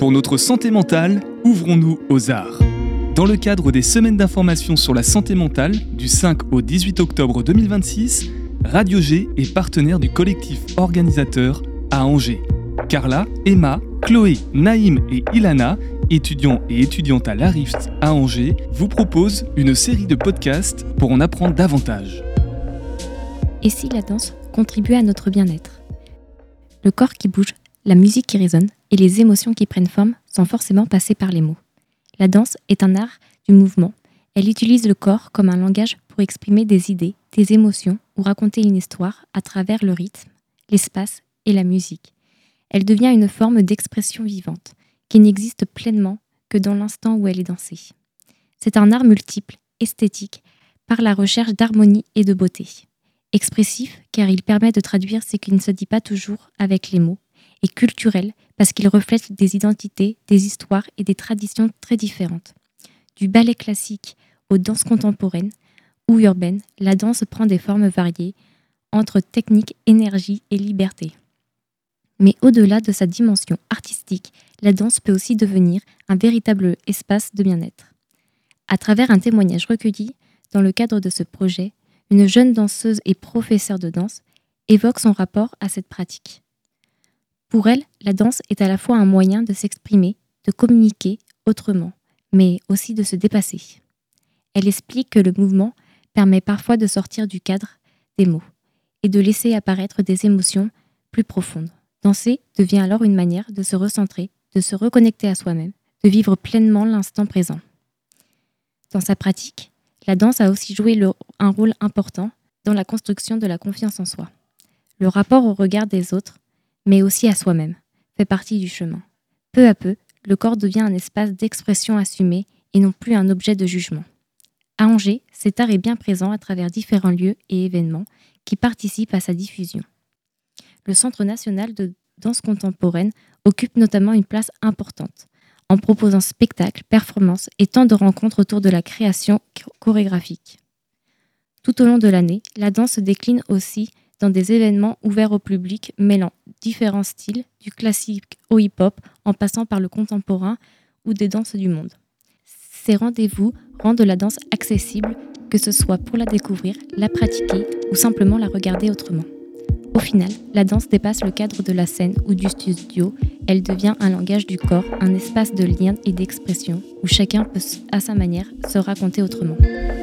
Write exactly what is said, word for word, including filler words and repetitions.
Pour notre santé mentale, ouvrons-nous aux arts. Dans le cadre des semaines d'information sur la santé mentale, du cinq au dix-huit octobre deux mille vingt-six, Radio G est partenaire du collectif organisateur à Angers. Carla, Emma, Chloé, Naïm et Ilana, étudiants et étudiantes à l'A R I F T à Angers, vous proposent une série de podcasts pour en apprendre davantage. Et si la danse contribuait à notre bien-être ? Le corps qui bouge, la musique qui résonne et les émotions qui prennent forme sans forcément passer par les mots. La danse est un art du mouvement. Elle utilise le corps comme un langage pour exprimer des idées, des émotions ou raconter une histoire à travers le rythme, l'espace et la musique. Elle devient une forme d'expression vivante qui n'existe pleinement que dans l'instant où elle est dansée. C'est un art multiple, esthétique, par la recherche d'harmonie et de beauté. Expressif car il permet de traduire ce qui ne se dit pas toujours avec les mots, et culturel parce qu'il reflète des identités, des histoires et des traditions très différentes. Du ballet classique aux danses contemporaines ou urbaines, la danse prend des formes variées entre technique, énergie et liberté. Mais au-delà de sa dimension artistique, la danse peut aussi devenir un véritable espace de bien-être. À travers un témoignage recueilli dans le cadre de ce projet, une jeune danseuse et professeure de danse évoque son rapport à cette pratique. Pour elle, la danse est à la fois un moyen de s'exprimer, de communiquer autrement, mais aussi de se dépasser. Elle explique que le mouvement permet parfois de sortir du cadre des mots et de laisser apparaître des émotions plus profondes. Danser devient alors une manière de se recentrer, de se reconnecter à soi-même, de vivre pleinement l'instant présent. Dans sa pratique, la danse a aussi joué le, un rôle important dans la construction de la confiance en soi. Le rapport au regard des autres, mais aussi à soi-même, fait partie du chemin. Peu à peu, le corps devient un espace d'expression assumée et non plus un objet de jugement. À Angers, cet art est bien présent à travers différents lieux et événements qui participent à sa diffusion. Le Centre national de danse contemporaine occupe notamment une place importante, en proposant spectacles, performances et temps de rencontres autour de la création chorégraphique. Tout au long de l'année, la danse se décline aussi dans des événements ouverts au public mêlant différents styles, du classique au hip-hop, en passant par le contemporain ou des danses du monde. Ces rendez-vous rendent la danse accessible, que ce soit pour la découvrir, la pratiquer ou simplement la regarder autrement. Au final, la danse dépasse le cadre de la scène ou du studio, elle devient un langage du corps, un espace de lien et d'expression où chacun peut, à sa manière, se raconter autrement.